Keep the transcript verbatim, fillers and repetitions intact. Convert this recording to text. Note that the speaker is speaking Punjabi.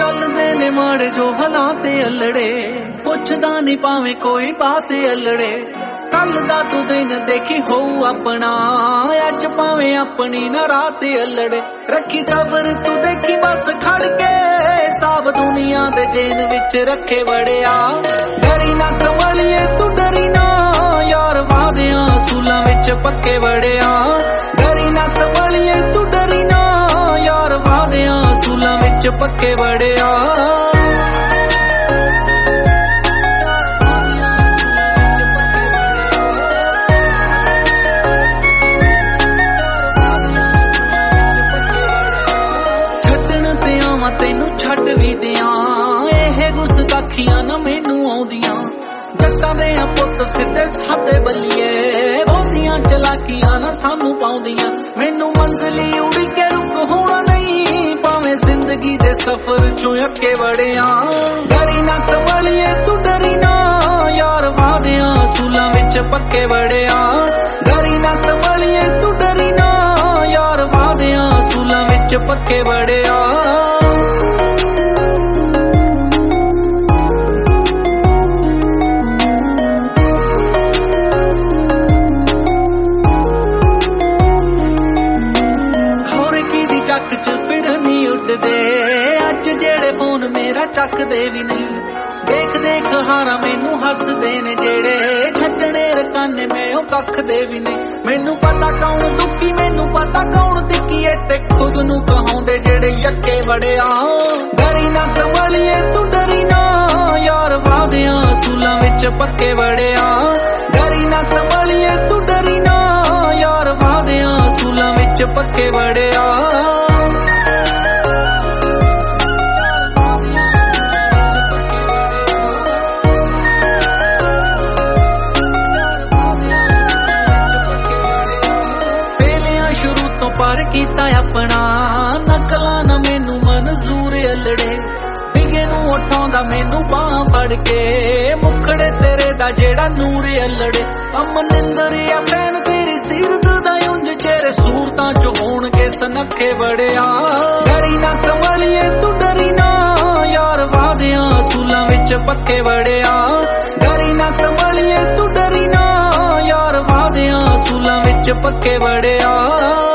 ਚੱਲਦੇ ਨੇ ਮਾੜੇ ਜੋ ਹਾਲਾਤ ਅਲੜੇ, ਪੁੱਛਦਾ ਨਹੀਂ ਭਾਵੇਂ ਕੋਈ ਬਾਤ ਅਲੜੇ। ਕੱਲ ਦਾ ਤੂੰ ਦਿਨ ਦੇਖੀ ਹੋਊ ਆਪਣਾ, ਅੱਜ ਭਾਵੇਂ ਆਪਣੀ ਨਾ ਰਾਤ ਅਲੜੇ। ਰੱਖੀ ਸਬਰ ਤੂੰ ਦੇਖੀ ਬਸ ਖੜ ਕੇ, ਸਭ ਦੁਨੀਆ ਦੇ ਜੇਨ ਵਿੱਚ ਰੱਖੇ ਵੜਿਆ। ਡਰੀ ਨਾ ਕਮਲੀਏ ਤੂੰ ਡਰੀ ਨਾ, ਯਾਰ ਵਾਦਿਆਂ ਅਸੂਲਾਂ ਵਿੱਚ ਪੱਕੇ ਵੜਿਆ। ਡਰੀ ਨਾ ਕਮਲੀਏ ਤੂੰ ਡਰੀ ਨਾ, ਯਾਰ ਵਾਦਿਆਂ ਅਸੂਲਾਂ ਵਿੱਚ ਪੱਕੇ ਵੜਿਆ। ਤੈਨੂੰ ਛੱਡ ਵੀ ਦਿਆਂ, ਇਹ ਗੁਸਤਾਖੀਆਂ ਨਾ ਮੈਨੂੰ ਆਉਂਦੀਆਂ। ਜੱਟਾਂ ਦੇ ਆ ਪੁੱਤ ਸਿੱਧੇ ਸਾਦੇ ਬੱਲੀਏ, ਬਹੁਤੀਆਂ ਚਲਾਕੀਆਂ ਨਾ ਸਾਨੂੰ ਪਾਉਂਦੀਆਂ। ਮੈਨੂੰ ਮੰਜ਼ਲੀ ਉੜੀ ਕੇ ਰੁਕ ਹੋਣਾ ਨਹੀਂ, ਭਾਵੇਂ ਜ਼ਿੰਦਗੀ ਦੇ ਸਫ਼ਰ ਚੋਂ ਅੱਕੇ ਵੜਿਆ। ਡਰੀ ਨਾ ਕਮਲੀਏ ਤੂੰ ਡਰੀ ਨਾ, ਯਾਰ ਵਾਦਿਆਂ ਅਸੂਲਾਂ ਵਿੱਚ ਪੱਕੇ ਵੜਿਆ। ਡਰੀ ਨਾ ਕਮਲੀਏ ਤੂੰ ਡਰੀ ਨਾ, ਯਾਰ ਵਾਦਿਆਂ ਅਸੂਲਾਂ ਵਿੱਚ ਪੱਕੇ ਵੜਿਆ। ਚੱਕ ਚ ਫਿਰ ਨਹੀਂ ਉੱਡਦੇ ਅੱਜ ਜਿਹੜੇ ਫੋਨ ਮੇਰਾ ਚੱਕਦੇ ਵੀ ਨਹੀਂ। ਦੇਖ ਦੇਖ ਹਾਰਾ ਮੈਨੂੰ ਹੱਸਦੇ ਨੇ ਜਿਹੜੇ, ਛੱਡਣੇ ਰਕਾਨੇ ਮੈਂ ਉਹ ਕੱਖਦੇ ਵੀ ਨਹੀਂ। ਮੈਨੂੰ ਪਤਾ ਕੌਣ ਦੁਖੀ ਮੈਨੂੰ ਪਤਾ ਕੌਣ ਦਿੱਕੀਏ, ਤੇ ਖੁਦ ਨੂੰ ਕਹਾਉਂਦੇ ਜਿਹੜੇ ਯੱਕੇ ਵੜਿਆ। ਡਰੀ ਨਾ ਕਮਲੀਏ ਤੂੰ ਡਰੀ ਨਾ, ਯਾਰ ਵਾਦਿਆਂ ਅਸੂਲਾਂ ਵਿੱਚ ਪੱਕੇ ਵੜਿਆ। ਡਰੀ ਨਾ ਕਮਲੀਏ ਤੂੰ ਡਰੀ ਨਾ, ਯਾਰ ਵਾਦਿਆਂ ਅਸੂਲਾਂ ਵਿੱਚ ਪੱਕੇ ਵੜਿਆ। ਪਰ ਕੀਤਾ ਆਪਣਾ ਨਕਲਾਂ ਨਾ ਮੈਨੂੰ ਮਨਜ਼ੂਰ ਅਲੜੇ। ਬਿਗੇ ਨੂੰ ਉਠਾਉਂਦਾ ਮੈਨੂੰ ਬਾਂਹ ਫੜ ਕੇ, ਮੁਖੜੇ ਤੇਰੇ ਦਾ ਜਿਹੜਾ ਨੂਰ ਅਲੜੇ। ਅਮਨਿੰਦਰ ਆ ਭੈਣ ਤੇਰੀ ਸੀਰਤ ਦਾ ਉਂਝ ਚਿਹਰੇ ਸੂਰਤਾਂ ਚ ਹੋਣਗੇ ਸਨੱਖੇ ਵੜਿਆ। ਡਰੀ ਨਾ ਕਮਲੀਏ ਤੂੰ ਡਰੀ ਨਾ, ਯਾਰ ਵਾਦਿਆਂ ਅਸੂਲਾਂ ਵਿੱਚ ਪੱਕੇ ਵੜਿਆ। ਡਰੀ ਨਾ ਕਮਲੀਏ ਤੂੰ ਡਰੀ ਨਾ, ਯਾਰ ਵਾਦਿਆਂ ਅਸੂਲਾਂ ਵਿੱਚ ਪੱਕੇ ਵੜਿਆ।